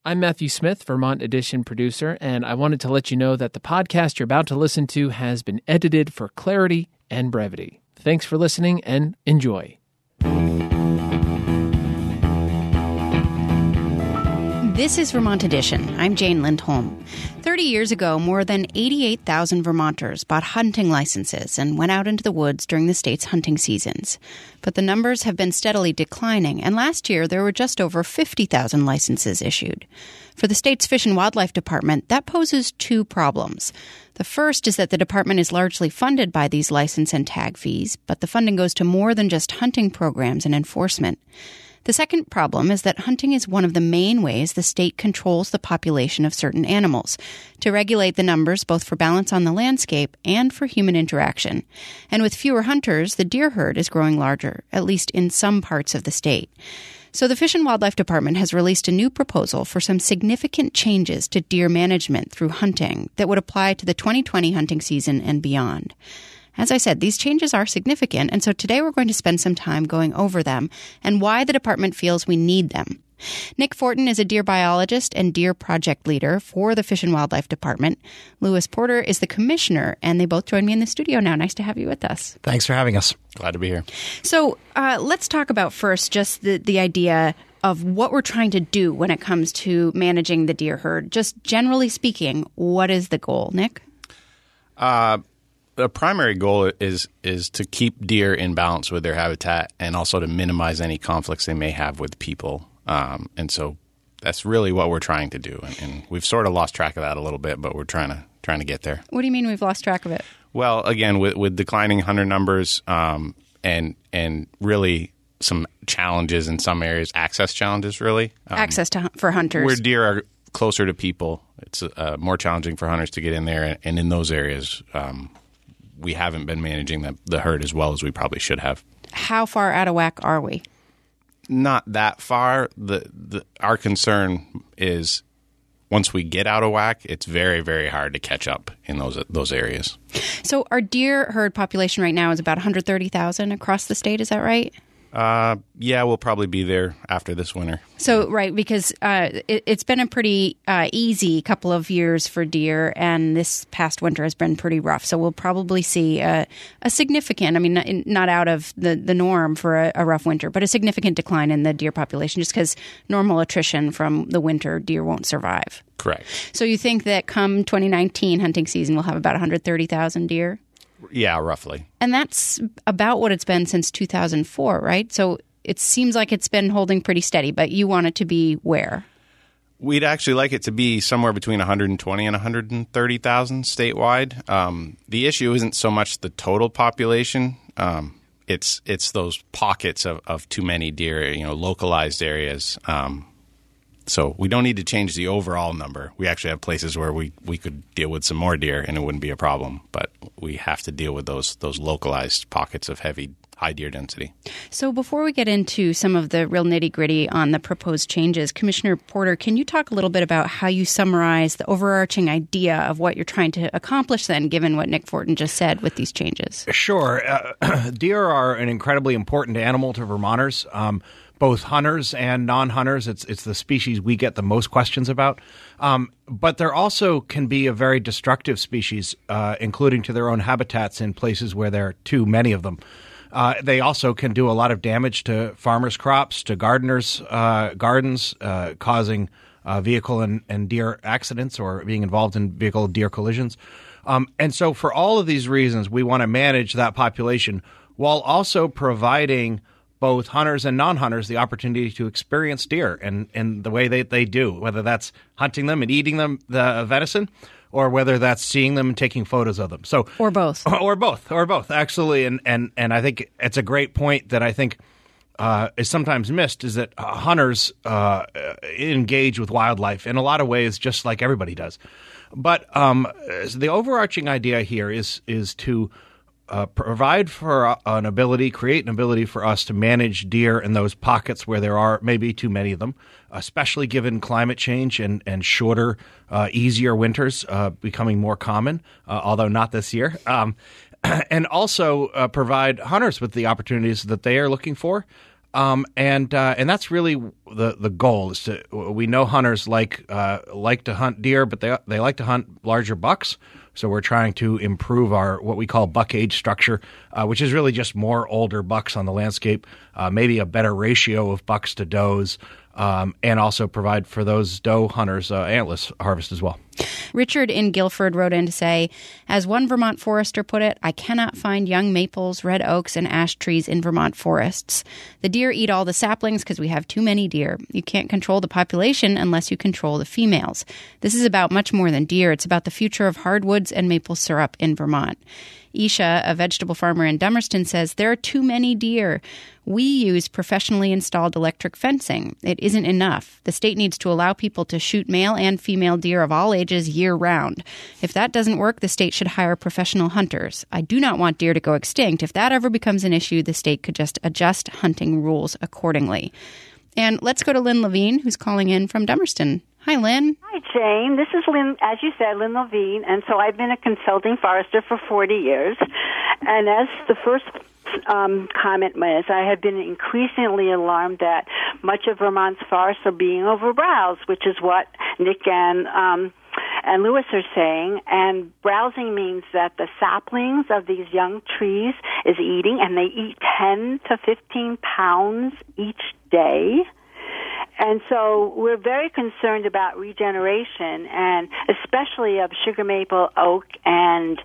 I'm Matthew Smith, Vermont Edition producer, and I wanted to let you know that the podcast you're about to listen to has been edited for clarity and brevity. Thanks for listening and enjoy. This is Vermont Edition. I'm Jane Lindholm. 30 years ago, more than 88,000 Vermonters bought hunting licenses and went out into the woods during the state's hunting seasons. But the numbers have been steadily declining, and last year there were just over 50,000 licenses issued. For the state's Fish and Wildlife Department, that poses two problems. The first is that the department is largely funded by these license and tag fees, but the funding goes to more than just hunting programs and enforcement. The second problem is that hunting is one of the main ways the state controls the population of certain animals, to regulate the numbers both for balance on the landscape and for human interaction. And with fewer hunters, the deer herd is growing larger, at least in some parts of the state. So the Fish and Wildlife Department has released a new proposal for some significant changes to deer management through hunting that would apply to the 2020 hunting season and beyond. As I said, these changes are significant, and so today we're going to spend some time going over them and why the department feels we need them. Nick Fortin is a deer biologist and deer project leader for the Fish and Wildlife Department. Lewis Porter is the commissioner, and they both join me in the studio now. Nice to have you with us. Thanks for having us. Glad to be here. So let's talk about first just the idea of what we're trying to do when it comes to managing the deer herd. Just generally speaking, what is the goal, Nick? The primary goal is to keep deer in balance with their habitat and also to minimize any conflicts they may have with people. And so that's really what we're trying to do. And we've sort of lost track of that a little bit, but we're trying to get there. What do you mean we've lost track of it? Well, again, with declining hunter numbers and really some challenges in some areas, access challenges really. Access for hunters. Where deer are closer to people, it's more challenging for hunters to get in there. And in those areas, we haven't been managing the herd as well as we probably should have. How far out of whack are we? Not that far. Our concern is once we get out of whack, it's very, very hard to catch up in those areas. So our deer herd population right now is about 130,000 across the state. Is that right? Yeah, we'll probably be there after this winter. So, right, because it's been a pretty easy couple of years for deer, and this past winter has been pretty rough. So we'll probably see a significant, I mean, not out of the norm for a rough winter, but a significant decline in the deer population just because normal attrition from the winter, deer won't survive. Correct. So you think that come 2019 hunting season, we'll have about 130,000 deer? Yeah, roughly. And that's about what it's been since 2004, right? So it seems like it's been holding pretty steady, but you want it to be where? We'd actually like it to be somewhere between 120 and 130,000 statewide. The issue isn't so much the total population. It's those pockets of too many deer, localized areas. So we don't need to change the overall number. We actually have places where we could deal with some more deer and it wouldn't be a problem. But we have to deal with those localized pockets of high deer density. So before we get into some of the real nitty-gritty on the proposed changes, Commissioner Porter, can you talk a little bit about how you summarize the overarching idea of what you're trying to accomplish then, given what Nick Fortin just said with these changes? Sure. Deer are an incredibly important animal to Vermonters. Both hunters and non-hunters. It's the species we get the most questions about. But there also can be a very destructive species, including to their own habitats in places where there are too many of them. They also can do a lot of damage to farmers' crops, to gardeners' gardens, causing vehicle and deer accidents or being involved in vehicle-deer collisions. And so for all of these reasons, we want to manage that population while also providing both hunters and non-hunters the opportunity to experience deer and the way they do, whether that's hunting them and eating them, the venison, or whether that's seeing them and taking photos of them. So or both. Or both, actually. And I think it's a great point that I think is sometimes missed is that hunters engage with wildlife in a lot of ways just like everybody does. But the overarching idea here is to provide for create an ability for us to manage deer in those pockets where there are maybe too many of them, especially given climate change and shorter, easier winters becoming more common, although not this year. And also provide hunters with the opportunities that they are looking for And that's really the goal. Is we know hunters like to hunt deer, but they like to hunt larger bucks. So we're trying to improve our what we call buck age structure, which is really just more older bucks on the landscape, maybe a better ratio of bucks to does, and also provide for those doe hunters antlerless harvest as well. Richard in Guilford wrote in to say, as one Vermont forester put it, I cannot find young maples, red oaks, and ash trees in Vermont forests. The deer eat all the saplings because we have too many deer. You can't control the population unless you control the females. This is about much more than deer. It's about the future of hardwoods and maple syrup in Vermont. Isha, a vegetable farmer in Dummerston, says there are too many deer. We use professionally installed electric fencing. It isn't enough. The state needs to allow people to shoot male and female deer of all ages year-round. If that doesn't work, the state should hire professional hunters. I do not want deer to go extinct. If that ever becomes an issue, the state could just adjust hunting rules accordingly. And let's go to Lynn Levine, who's calling in from Dummerston. Hi, Lynn. Hi, Jane. This is Lynn, as you said, Lynn Levine, and so I've been a consulting forester for 40 years. And as the first comment was, I have been increasingly alarmed that much of Vermont's forests are being overbrowsed, which is what Nick and Lewis are saying. And browsing means that the saplings of these young trees is eating, and they eat 10 to 15 pounds each day. And so we're very concerned about regeneration, and especially of sugar maple, oak, and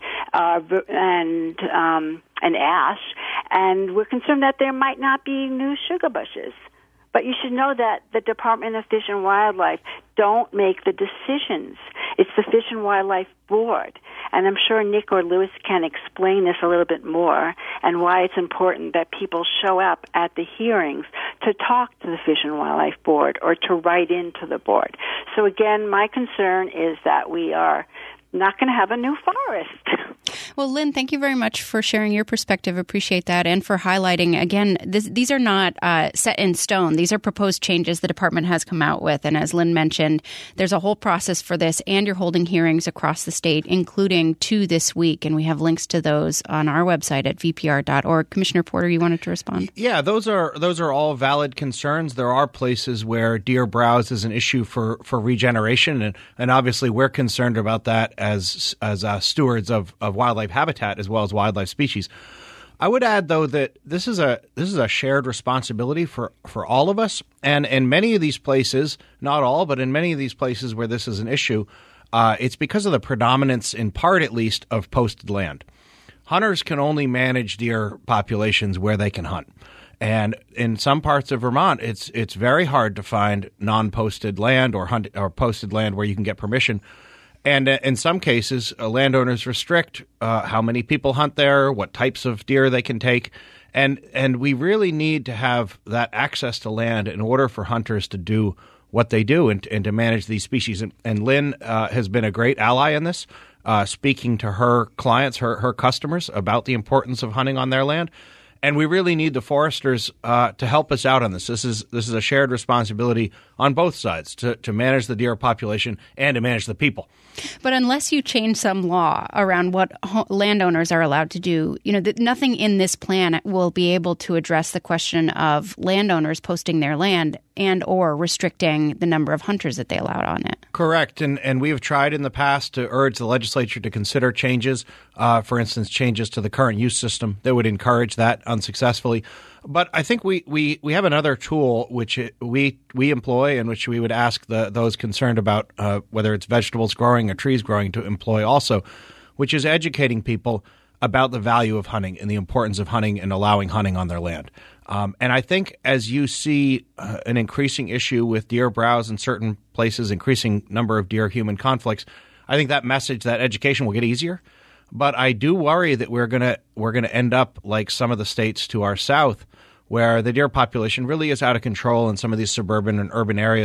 ash. And we're concerned that there might not be new sugar bushes. But you should know that the Department of Fish and Wildlife don't make the decisions. It's the Fish and Wildlife Board. And I'm sure Nick or Lewis can explain this a little bit more and why it's important that people show up at the hearings to talk to the Fish and Wildlife Board or to write into the board. So again, my concern is that we are not going to have a new forest. Well, Lynn, thank you very much for sharing your perspective. Appreciate that. And for highlighting, again, these are not set in stone. These are proposed changes the department has come out with. And as Lynn mentioned, there's a whole process for this, and you're holding hearings across the state, including 2 this week. And we have links to those on our website at vpr.org. Commissioner Porter, you wanted to respond? Yeah, those are all valid concerns. There are places where deer browse is an issue for regeneration. And obviously we're concerned about that as stewards of wildlife habitat as well as wildlife species. I would add, though, that this is a shared responsibility for all of us. And in many of these places, not all, but in many of these places where this is an issue, it's because of the predominance, in part at least, of posted land. Hunters can only manage deer populations where they can hunt. And in some parts of Vermont, it's very hard to find non-posted land or posted land where you can get permission. And in some cases, landowners restrict how many people hunt there, what types of deer they can take. And we really need to have that access to land in order for hunters to do what they do and to manage these species. And Lynn has been a great ally in this, speaking to her clients, her customers, about the importance of hunting on their land. And we really need the foresters to help us out on this. This is a shared responsibility on both sides to manage the deer population and to manage the people. But unless you change some law around what landowners are allowed to do, nothing in this plan will be able to address the question of landowners posting their land and or restricting the number of hunters that they allowed on it. Correct. And we have tried in the past to urge the legislature to consider changes, for instance, changes to the current use system that would encourage that unsuccessfully. But I think we have another tool which we employ and which we would ask those concerned about whether it's vegetables growing or trees growing to employ also, which is educating people about the value of hunting and the importance of hunting and allowing hunting on their land. And I think as you see an increasing issue with deer browse in certain places, increasing number of deer-human conflicts, I think that message, that education will get easier. But I do worry that we're gonna end up like some of the states to our south, where the deer population really is out of control in some of these suburban and urban areas,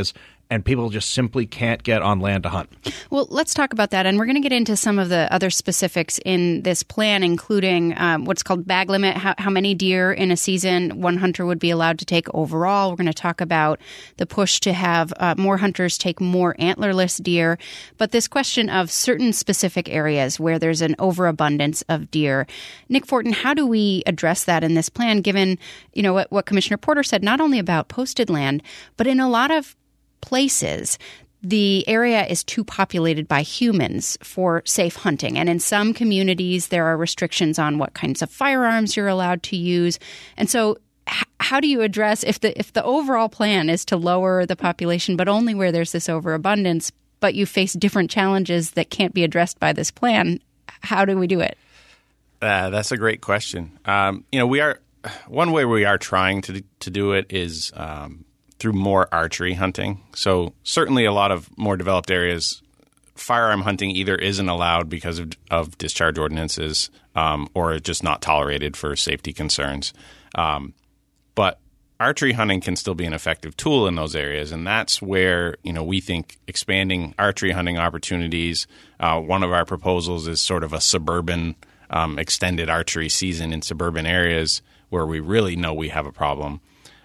and people just simply can't get on land to hunt. Well, let's talk about that. And we're going to get into some of the other specifics in this plan, including what's called bag limit, how many deer in a season one hunter would be allowed to take overall. We're going to talk about the push to have more hunters take more antlerless deer. But this question of certain specific areas where there's an overabundance of deer. Nick Fortin, how do we address that in this plan, given what Commissioner Porter said, not only about posted land, but in a lot of places, the area is too populated by humans for safe hunting. And in some communities, there are restrictions on what kinds of firearms you're allowed to use. And so how do you address if the overall plan is to lower the population, but only where there's this overabundance, but you face different challenges that can't be addressed by this plan? How do we do it? That's a great question. One way we are trying to do it is through more archery hunting. So certainly a lot of more developed areas, firearm hunting either isn't allowed because of discharge ordinances or just not tolerated for safety concerns. But archery hunting can still be an effective tool in those areas, and that's where we think expanding archery hunting opportunities. One of our proposals is sort of a suburban extended archery season in suburban areas where we really know we have a problem.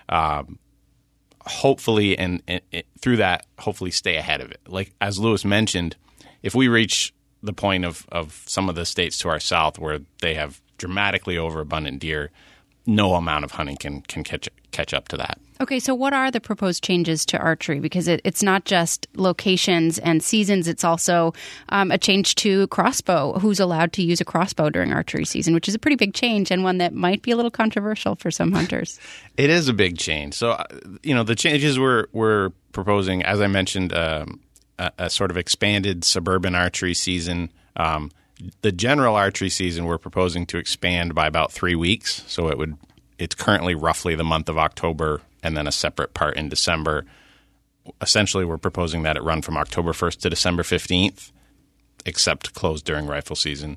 Hopefully, and through that, hopefully stay ahead of it. Like, as Lewis mentioned, if we reach the point of some of the states to our south where they have dramatically overabundant deer, no amount of hunting can catch up to that. Okay, so what are the proposed changes to archery? Because it's not just locations and seasons, it's also a change to crossbow. Who's allowed to use a crossbow during archery season, which is a pretty big change and one that might be a little controversial for some hunters. It is a big change. So, the changes we're proposing, as I mentioned, a sort of expanded suburban archery season. The general archery season we're proposing to expand by about 3 weeks. So it's currently roughly the month of October and then a separate part in December. Essentially, we're proposing that it run from October 1st to December 15th, except closed during rifle season.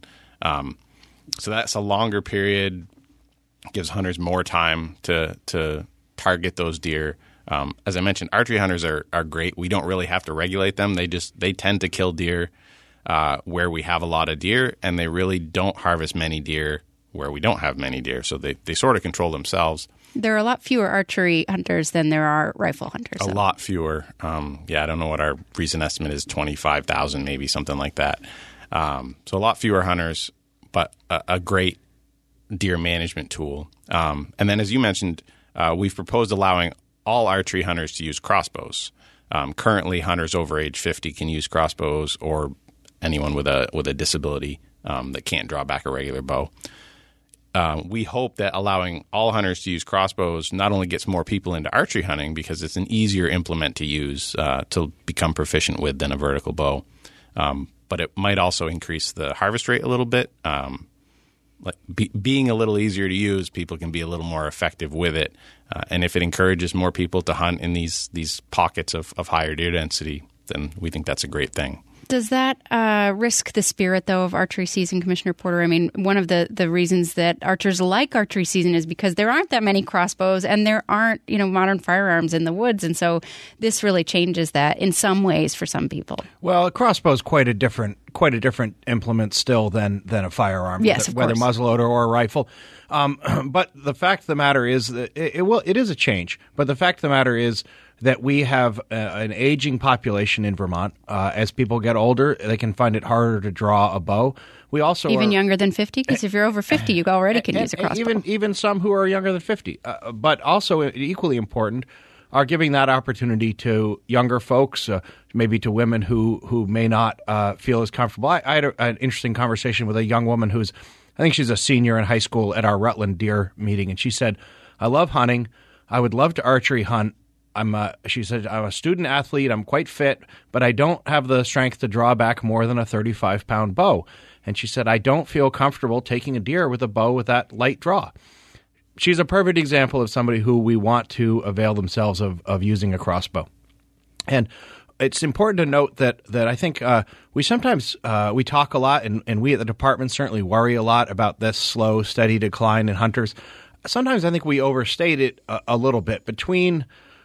So that's a longer period, gives hunters more time to target those deer. As I mentioned, archery hunters are great. We don't really have to regulate them. They tend to kill deer where we have a lot of deer, and they really don't harvest many deer where we don't have many deer. So they sort of control themselves. There are a lot fewer archery hunters than there are rifle hunters. A lot fewer. I don't know what our recent estimate is, 25,000 maybe, something like that. So a lot fewer hunters, but a great deer management tool. And then, as you mentioned, we've proposed allowing all archery hunters to use crossbows. Currently, hunters over age 50 can use crossbows, or anyone with a disability that can't draw back a regular bow. We hope that allowing all hunters to use crossbows not only gets more people into archery hunting because it's an easier implement to use to become proficient with than a vertical bow, but it might also increase the harvest rate a little bit. Being a little easier to use, people can be a little more effective with it. And if it encourages more people to hunt in these pockets of higher deer density, then we think that's a great thing. Does that risk the spirit, though, of archery season, Commissioner Porter? I mean, one of the reasons that archers like archery season is because there aren't that many crossbows and there aren't, modern firearms in the woods. And so this really changes that in some ways for some people. Well, a crossbow is quite a different implement still than a firearm, yes, whether muzzleloader or a rifle. But the fact of the matter is that it is a change. But the fact of the matter is that we have an aging population in Vermont. As people get older, they can find it harder to draw a bow. We also even younger than 50, because if you're over 50, you already can use a crossbow. Even some who are younger than 50. But also equally important are giving that opportunity to younger folks, maybe to women who may not feel as comfortable. I had an interesting conversation with a young woman I think she's a senior in high school at our Rutland Deer meeting, and she said, "I love hunting. I would love to archery hunt. She said, I'm a student athlete. I'm quite fit, but I don't have the strength to draw back more than a 35-pound bow." And she said, "I don't feel comfortable taking a deer with a bow with that light draw." She's a perfect example of somebody who we want to avail themselves of using a crossbow. And it's important to note that I think we sometimes we talk a lot, and we at the department certainly worry a lot about this slow, steady decline in hunters. Sometimes I think we overstate it a little bit. Between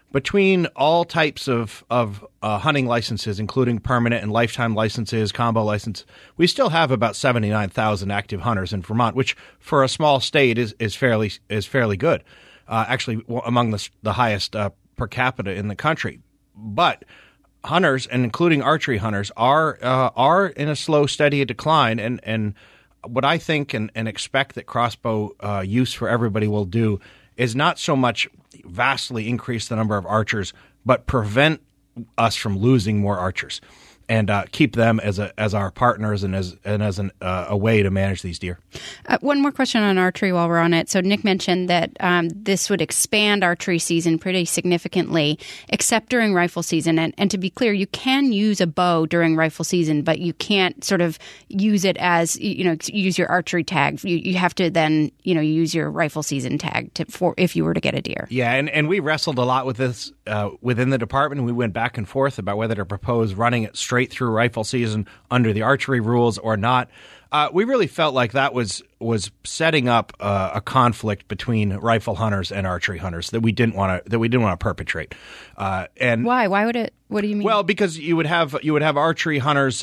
between all types of hunting licenses, including permanent and lifetime licenses, combo license, we still have about 79,000 active hunters in Vermont, which for a small state is fairly good. Actually, among the highest per capita in the country. But hunters, and including archery hunters, are in a slow, steady decline. And what I think and expect that crossbow use for everybody will do is not so much vastly increase the number of archers, but prevent us from losing more archers, and keep them as our partners and as a way to manage these deer. One more question on archery while we're on it. So Nick mentioned that this would expand archery season pretty significantly, except during rifle season. And to be clear, you can use a bow during rifle season, but you can't sort of use it as, use your archery tag. You have to then, use your rifle season tag for if you were to get a deer. Yeah, and we wrestled a lot with this within the department. We went back and forth about whether to propose running it straight through rifle season under the archery rules or not. We really felt like that was setting up a conflict between rifle hunters and archery hunters that we didn't want to perpetrate. And why? Why would it? What do you mean? Well, because you would have archery hunters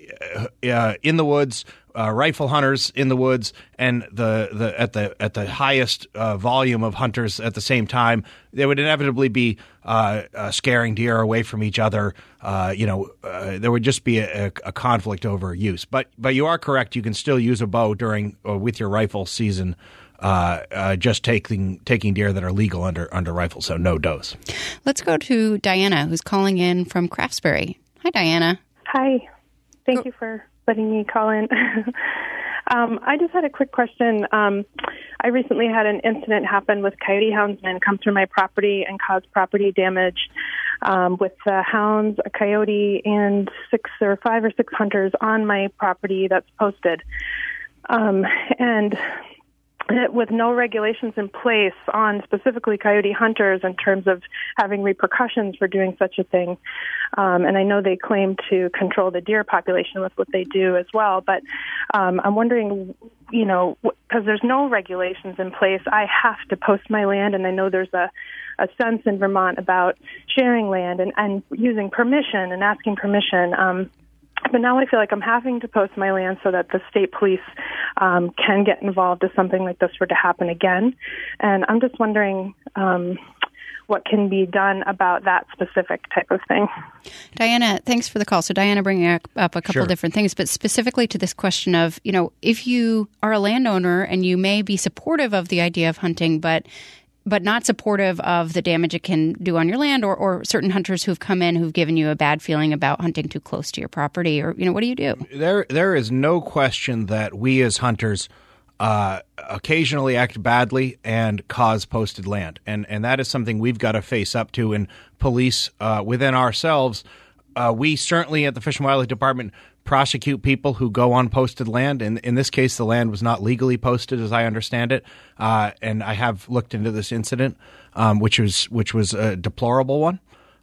in the woods, rifle hunters in the woods, and at the highest volume of hunters at the same time. There would inevitably be scaring deer away from each other. There would just be a conflict over use. But you are correct. You can still use a bow during with your rifle season. Just taking deer that are legal under rifle, so no does. Let's go to Diana, who's calling in from Craftsbury. Hi, Diana. Hi. Thank you for letting me call in. I just had a quick question. I recently had an incident happen with coyote houndsmen come through my property and cause property damage with hounds, a coyote, and 5 or 6 hunters on my property that's posted. And with no regulations in place on specifically coyote hunters in terms of having repercussions for doing such a thing. And I know they claim to control the deer population with what they do as well. But I'm wondering, because there's no regulations in place, I have to post my land. And I know there's a sense in Vermont about sharing land and using permission and asking permission. But now I feel like I'm having to post my land so that the state police can get involved if something like this were to happen again. And I'm just wondering what can be done about that specific type of thing. Diana, thanks for the call. So Diana bringing up a couple different things, but specifically to this question of, if you are a landowner and you may be supportive of the idea of hunting, but not supportive of the damage it can do on your land, or certain hunters who've come in who've given you a bad feeling about hunting too close to your property, or, what do you do? There is no question that we as hunters occasionally act badly and cause posted land. And that is something we've got to face up to and police within ourselves. We certainly at the Fish and Wildlife Department prosecute people who go on posted land. And in this case, the land was not legally posted, as I understand it. And I have looked into this incident, which was a deplorable one.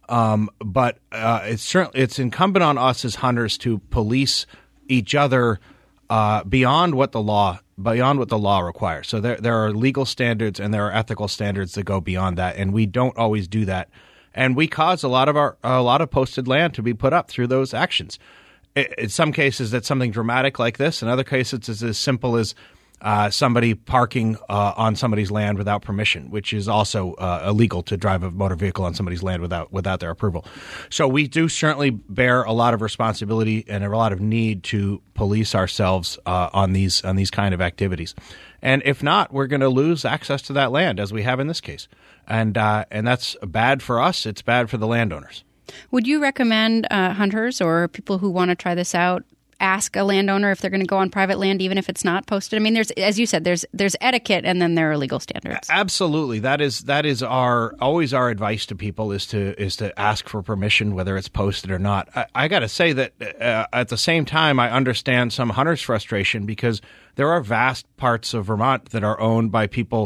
But it's incumbent on us as hunters to police each other beyond what the law requires. So there are legal standards and there are ethical standards that go beyond that, and we don't always do that. And we cause a lot of posted land to be put up through those actions. In some cases, it's something dramatic like this. In other cases, it's as simple as somebody parking on somebody's land without permission, which is also illegal to drive a motor vehicle on somebody's land without their approval. So we do certainly bear a lot of responsibility and a lot of need to police ourselves on these kind of activities. And if not, we're going to lose access to that land, as we have in this case. And that's bad for us. It's bad for the landowners. Would you recommend hunters or people who want to try this out ask a landowner if they're going to go on private land, even if it's not posted? I mean, there's, as you said, there's etiquette, and then there are legal standards. Absolutely, that is always our advice to people is to ask for permission, whether it's posted or not. I got to say that at the same time, I understand some hunters' frustration because there are vast parts of Vermont that are owned by people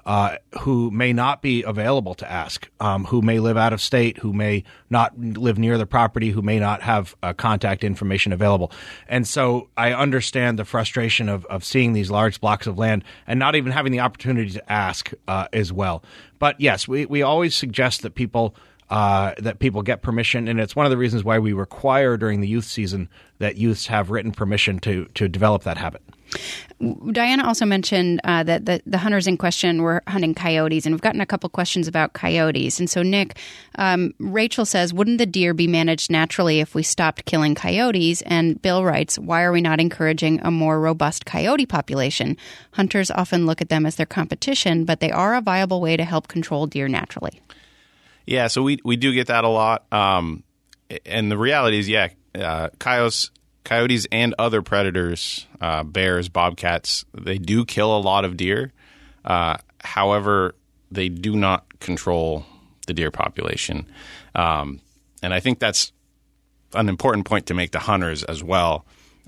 who may not be available to ask, who may live out of state, who may not live near the property, who may not have contact information available. And so I understand the frustration of seeing these large blocks of land and not even having the opportunity to ask as well. But yes, we always suggest that people get permission, and it's one of the reasons why we require during the youth season that youths have written permission to develop that habit. Diana also mentioned that the hunters in question were hunting coyotes, and we've gotten a couple questions about coyotes. And so, Nick, Rachel says, wouldn't the deer be managed naturally if we stopped killing coyotes? And Bill writes, why are we not encouraging a more robust coyote population? Hunters often look at them as their competition, but they are a viable way to help control deer naturally. Yeah, so we do get that a lot. And the reality is, coyotes and other predators, bears, bobcats, they do kill a lot of deer. However, they do not control the deer population. And I think that's an important point to make to hunters as well.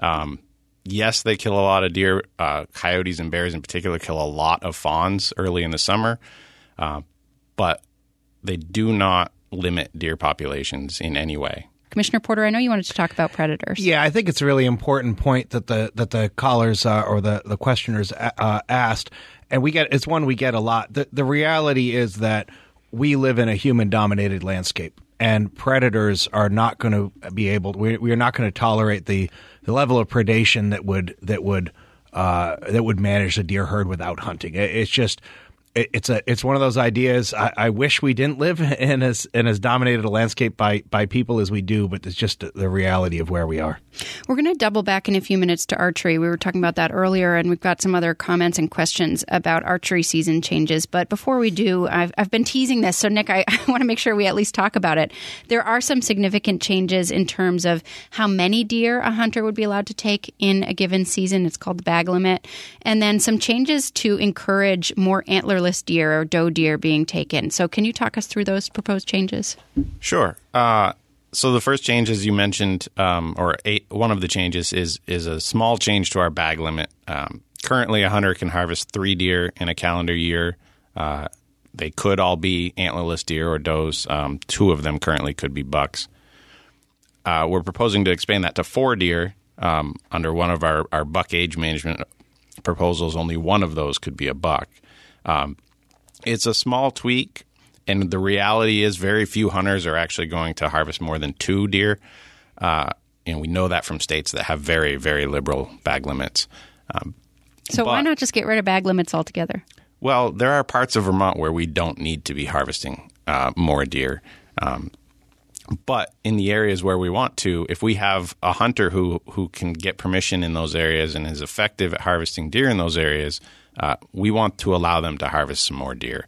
Yes, they kill a lot of deer. Coyotes and bears in particular kill a lot of fawns early in the summer. But they do not limit deer populations in any way. Commissioner Porter, I know you wanted to talk about predators. Yeah, I think it's a really important point that the callers or the questioners asked, and it's one we get a lot. The reality is that we live in a human-dominated landscape, and predators are not going to be able. We are not going to tolerate the level of predation that would manage a deer herd without hunting. It's just. It's one of those ideas. I wish we didn't live in as dominated a landscape by people as we do, but it's just the reality of where we are. We're going to double back in a few minutes to archery. We were talking about that earlier, and we've got some other comments and questions about archery season changes. But before we do, I've been teasing this. So, Nick, I want to make sure we at least talk about it. There are some significant changes in terms of how many deer a hunter would be allowed to take in a given season. It's called the bag limit. And then some changes to encourage more antlerless deer or doe deer being taken. So can you talk us through those proposed changes? Sure. So the first change, as you mentioned, one of the changes is a small change to our bag limit. Currently, a hunter can harvest 3 deer in a calendar year. They could all be antlerless deer or does. 2 of them currently could be bucks. We're proposing to expand that to 4 deer. Under one of our buck age management proposals, only one of those could be a buck. It's a small tweak, and the reality is very few hunters are actually going to harvest more than 2 deer. And we know that from states that have very, very liberal bag limits. So why not just get rid of bag limits altogether? Well, there are parts of Vermont where we don't need to be harvesting more deer. But in the areas where we want to, if we have a hunter who can get permission in those areas and is effective at harvesting deer in those areas, we want to allow them to harvest some more deer.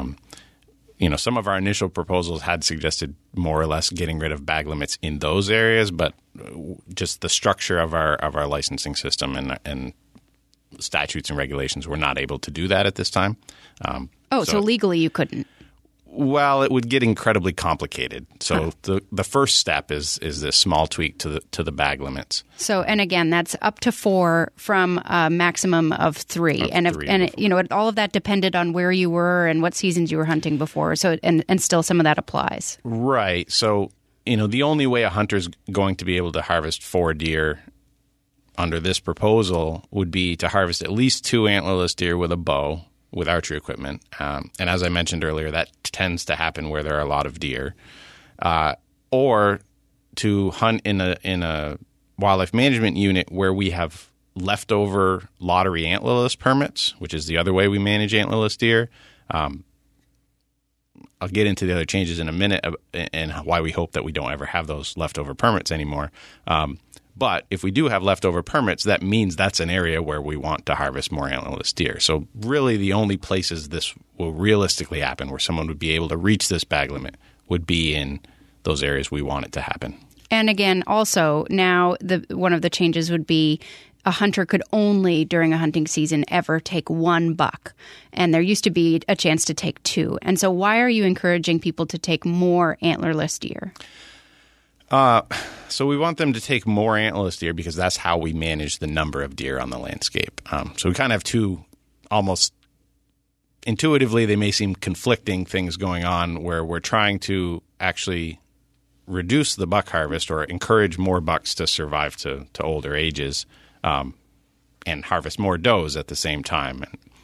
Some of our initial proposals had suggested more or less getting rid of bag limits in those areas, but just the structure of our licensing system and statutes and regulations, we're not able to do that at this time. So legally you couldn't? Well, it would get incredibly complicated. So the first step is this small tweak to the bag limits. So, and again, that's up to 4 from a maximum of 3. All of that depended on where you were and what seasons you were hunting before. So, and still some of that applies. Right. So, the only way a hunter's going to be able to harvest 4 deer under this proposal would be to harvest at least 2 antlerless deer with a bow, with archery equipment. And as I mentioned earlier, that tends to happen where there are a lot of deer. Or to hunt in a wildlife management unit where we have leftover lottery antlerless permits, which is the other way we manage antlerless deer. I'll get into the other changes in a minute and why we hope that we don't ever have those leftover permits anymore. But if we do have leftover permits, that means that's an area where we want to harvest more antlerless deer. So really the only places this will realistically happen where someone would be able to reach this bag limit would be in those areas we want it to happen. And again, also now one of the changes would be a hunter could only during a hunting season ever take 1 buck. And there used to be a chance to take 2. And so why are you encouraging people to take more antlerless deer? So we want them to take more antlerless deer because that's how we manage the number of deer on the landscape. So we kind of have 2 almost intuitively, they may seem conflicting things going on where we're trying to actually reduce the buck harvest or encourage more bucks to survive to older ages and harvest more does at the same time.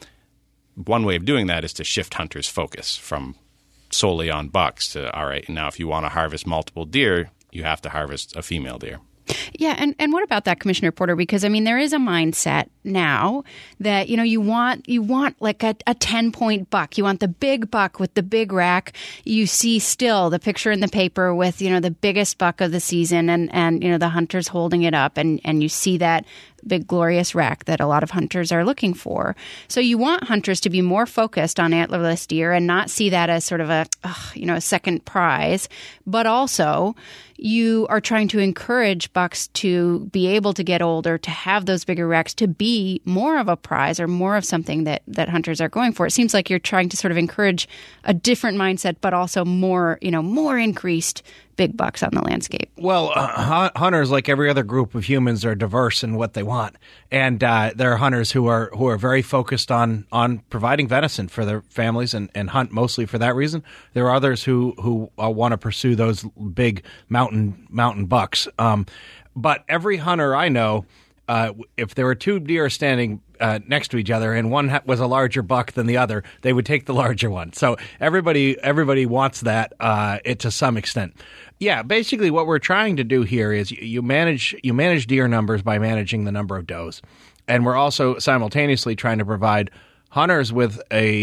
And one way of doing that is to shift hunters' focus from solely on bucks to, all right, now if you want to harvest multiple deer, you have to harvest a female deer. Yeah, and what about that, Commissioner Porter? Because, I mean, there is a mindset now that, you want like a 10-point buck. You want the big buck with the big rack. You see still the picture in the paper with, the biggest buck of the season and the hunters holding it up. And you see that big glorious rack that a lot of hunters are looking for. So you want hunters to be more focused on antlerless deer and not see that as sort of a second prize, but also you are trying to encourage bucks to be able to get older, to have those bigger racks, to be more of a prize or more of something that hunters are going for. It seems like you're trying to sort of encourage a different mindset, but also more increased big bucks on the landscape. Well, hunters, like every other group of humans, are diverse in what they want, and there are hunters who are very focused on providing venison for their families and hunt mostly for that reason. There are others who want to pursue those big mountain bucks. But every hunter I know, if there were two deer standing next to each other and one was a larger buck than the other, they would take the larger one. So everybody wants that to some extent. Yeah, basically what we're trying to do here is you manage deer numbers by managing the number of does, and we're also simultaneously trying to provide hunters with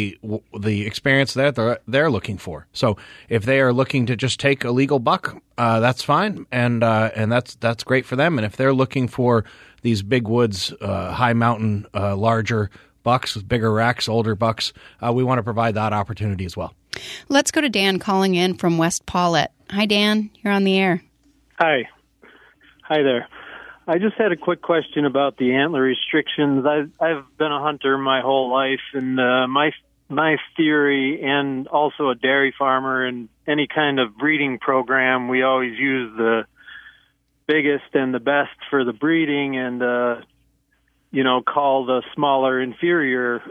the experience that they're looking for. So if they are looking to just take a legal buck, that's fine, and that's great for them. And if they're looking for these big woods, high mountain, larger bucks with bigger racks, older bucks, we want to provide that opportunity as well. Let's go to Dan calling in from West Paulet. Hi, Dan. You're on the air. Hi there. I just had a quick question about the antler restrictions. I've been a hunter my whole life, and my theory, and also a dairy farmer, and any kind of breeding program, we always use the biggest and the best for the breeding, and call the smaller inferior.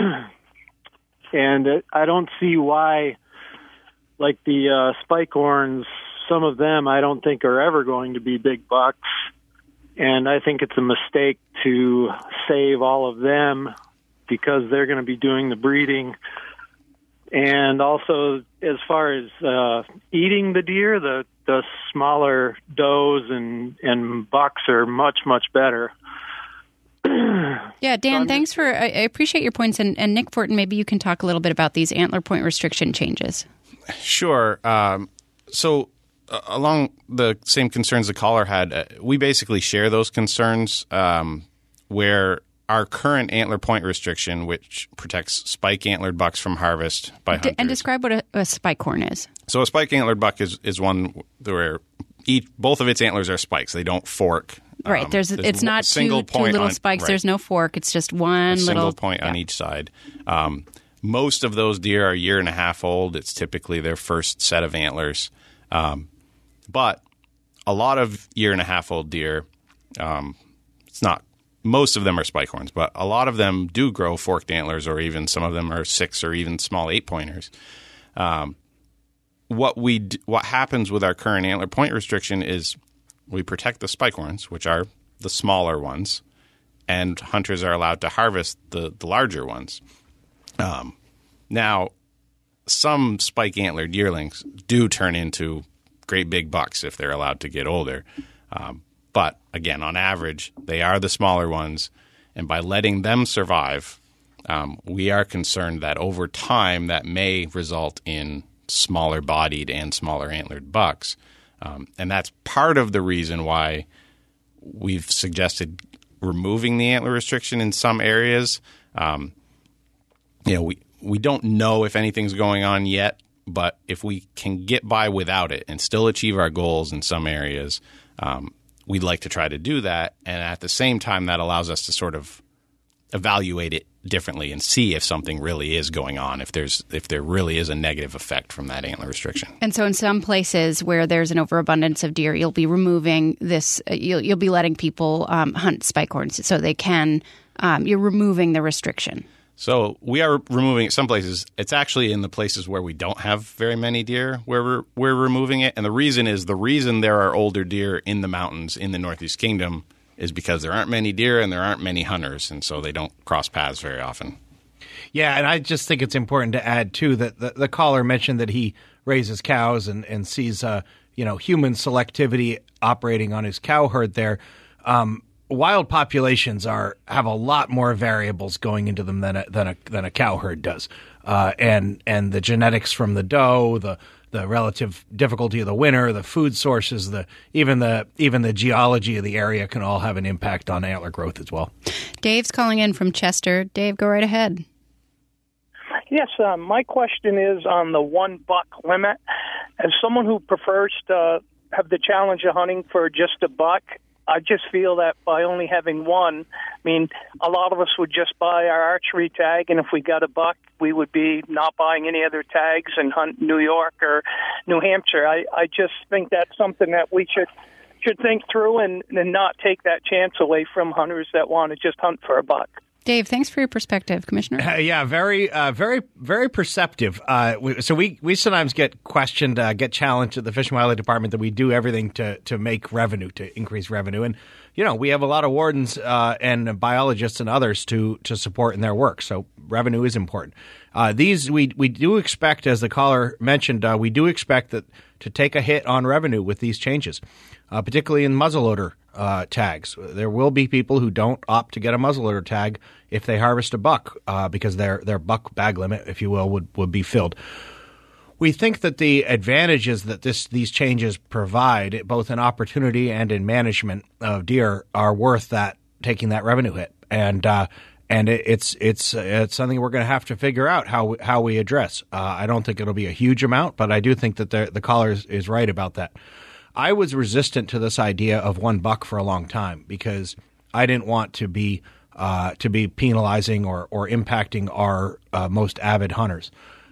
And I don't see why, like the spike horns, some of them I don't think are ever going to be big bucks. And I think it's a mistake to save all of them because they're going to be doing the breeding. And also, as far as eating the deer, the smaller does and bucks are much, much better. Yeah, Dan, thanks I appreciate your points. And Nick Fortin, maybe you can talk a little bit about these antler point restriction changes. Sure. So along the same concerns the caller had, we basically share those concerns where our current antler point restriction, which protects spike antlered bucks from harvest by hunters. And describe what a spike horn is. So a spike antlered buck is one where both of its antlers are spikes. They don't fork. Right. It's not two little spikes. Right. There's no fork. It's just one single point on each side. Most of those deer are a year and a half old. It's typically their first set of antlers. But a lot of year and a half old deer, it's not. Most of them are spike horns, but a lot of them do grow forked antlers, or even some of them are 6 or even small 8-pointers. What happens with our current antler point restriction is we protect the spike horns, which are the smaller ones, and hunters are allowed to harvest the larger ones. Now, some spike antlered yearlings do turn into great big bucks if they're allowed to get older. But again, on average, they are the smaller ones, and by letting them survive, we are concerned that over time that may result in smaller bodied and smaller antlered bucks. And that's part of the reason why we've suggested removing the antler restriction in some areas. We don't know if anything's going on yet, but if we can get by without it and still achieve our goals in some areas, we'd like to try to do that. And at the same time, that allows us to sort of evaluate it differently and see if something really is going on, if there really is a negative effect from that antler restriction. And so in some places where there's an overabundance of deer, you'll be removing this, you'll be letting people hunt spike horns so they can, you're removing the restriction. So we are removing it some places. It's actually in the places where we don't have very many deer where we're removing it. And the reason there are older deer in the mountains in the Northeast Kingdom is because there aren't many deer and there aren't many hunters, and so they don't cross paths very often. Yeah, and I just think it's important to add, too, that the caller mentioned that he raises cows and sees human selectivity operating on his cow herd there. Wild populations have a lot more variables going into them than a cow herd does, and the genetics from the doe, the relative difficulty of the winter, the food sources, even the geology of the area can all have an impact on antler growth as well. Dave's calling in from Chester. Dave, go right ahead. Yes, my question is on the 1 buck limit. As someone who prefers to have the challenge of hunting for just a buck, I just feel that by only having one, a lot of us would just buy our archery tag, and if we got a buck, we would be not buying any other tags and hunt New York or New Hampshire. I just think that's something that we should think through and not take that chance away from hunters that want to just hunt for a buck. Dave, thanks for your perspective, Commissioner. Yeah, very, very perceptive. So we sometimes get questioned, get challenged at the Fish and Wildlife Department that we do everything to make revenue, to increase revenue, and we have a lot of wardens and biologists and others to support in their work. So revenue is important. We do expect, as the caller mentioned, we do expect that to take a hit on revenue with these changes, particularly in muzzleloader tags. There will be people who don't opt to get a muzzleloader tag if they harvest a buck because their buck bag limit, if you will, would be filled. We think that the advantages that these changes provide, both in opportunity and in management of deer, are worth taking that revenue hit. And it's something we're going to have to figure out how we address. I don't think it'll be a huge amount, but I do think that the caller is right about that. I was resistant to this idea of 1 buck for a long time because I didn't want to be penalizing or impacting our most avid hunters.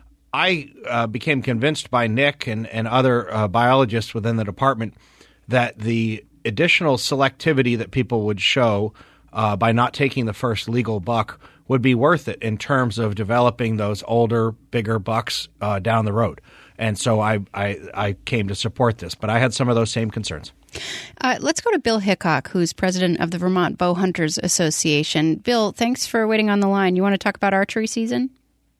I became convinced by Nick and other biologists within the department that the additional selectivity that people would show by not taking the first legal buck would be worth it in terms of developing those older, bigger bucks down the road. And so I came to support this, but I had some of those same concerns. Let's go to Bill Hickok, who's president of the Vermont Bow Hunters Association. Bill, thanks for waiting on the line. You want to talk about archery season?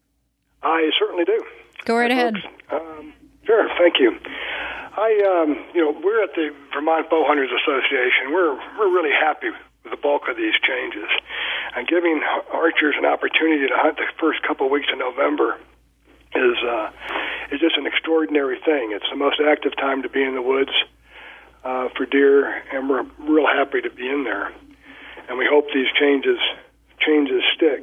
I certainly do. Go right ahead. Sure, thank you. We're at the Vermont Bow Hunters Association. We're really happy with the bulk of these changes, and giving archers an opportunity to hunt the first couple of weeks of November is just an extraordinary thing. It's the most active time to be in the woods for deer, and we're real happy to be in there. And we hope these changes stick.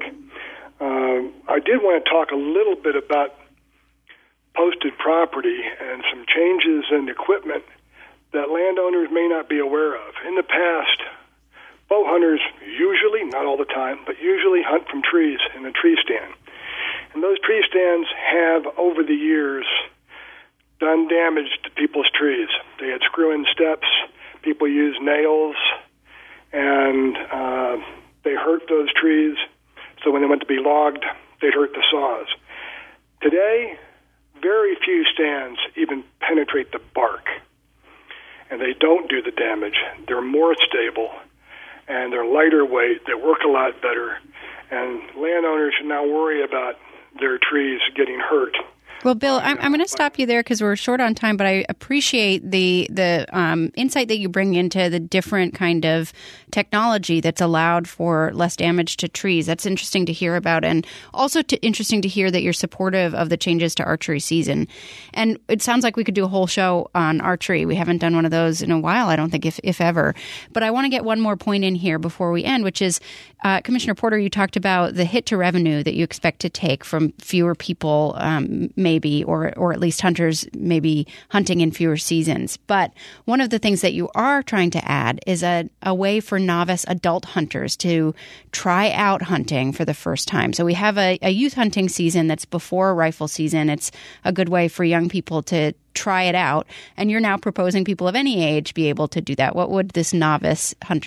I did want to talk a little bit about posted property and some changes in equipment that landowners may not be aware of. In the past, bow hunters usually, not all the time, but usually hunt from trees in a tree stand. And those tree stands have, over the years, done damage to people's trees. They had screw-in steps, people used nails, and they hurt those trees. So when they went to be logged, they'd hurt the saws. Today, very few stands even penetrate the bark, and they don't do the damage. They're more stable, and they're lighter weight. They work a lot better, and landowners should not worry about their trees getting hurt. Well, Bill, I'm going to stop you there because we're short on time, but I appreciate the insight that you bring into the different kind of technology that's allowed for less damage to trees. That's interesting to hear about, and also interesting to hear that you're supportive of the changes to archery season. And it sounds like we could do a whole show on archery. We haven't done one of those in a while, I don't think, if ever. But I want to get one more point in here before we end, which is, Commissioner Porter, you talked about the hit to revenue that you expect to take from fewer people maybe, or at least hunters maybe hunting in fewer seasons. But one of the things that you are trying to add is a way for novice adult hunters to try out hunting for the first time. So we have a youth hunting season that's before rifle season. It's a good way for young people to try it out. And you're now proposing people of any age be able to do that. What would this novice hunter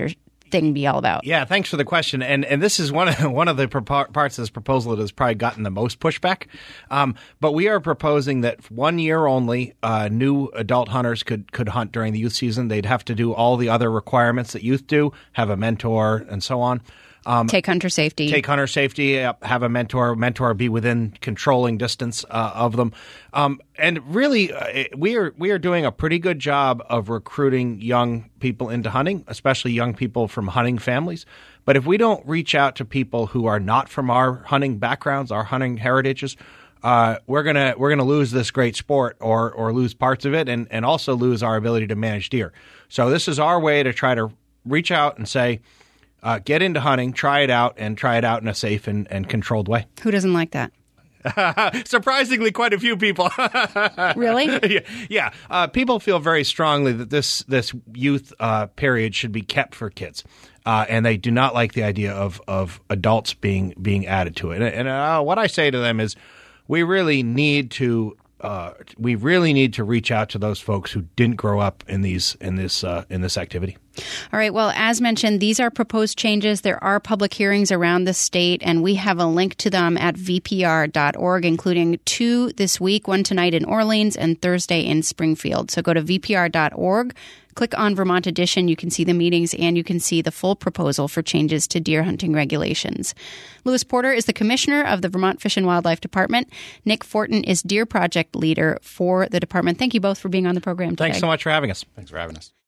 thing be all about? Yeah, thanks for the question. And this is one of the parts of this proposal that has probably gotten the most pushback. But we are proposing that 1 year only, new adult hunters could hunt during the youth season. They'd have to do all the other requirements that youth do, have a mentor and so on. Take hunter safety. Have a mentor be within controlling distance of them. And really, we are doing a pretty good job of recruiting young people into hunting, especially young people from hunting families. But if we don't reach out to people who are not from our hunting backgrounds, our hunting heritages, we're gonna lose this great sport or lose parts of it and also lose our ability to manage deer. So this is our way to try to reach out and say, get into hunting, try it out in a safe and controlled way. Who doesn't like that? Surprisingly, quite a few people. Really? Yeah. People feel very strongly that this youth period should be kept for kids, and they do not like the idea of adults being added to it. And what I say to them is, we really need to reach out to those folks who didn't grow up in this activity. All right. Well, as mentioned, these are proposed changes. There are public hearings around the state, and we have a link to them at vpr.org, including 2 this week, one tonight in Orleans and Thursday in Springfield. So go to vpr.org. Click on Vermont Edition. You can see the meetings and you can see the full proposal for changes to deer hunting regulations. Lewis Porter is the commissioner of the Vermont Fish and Wildlife Department. Nick Fortin is Deer Project leader for the department. Thank you both for being on the program today. Thanks so much for having us. Thanks for having us.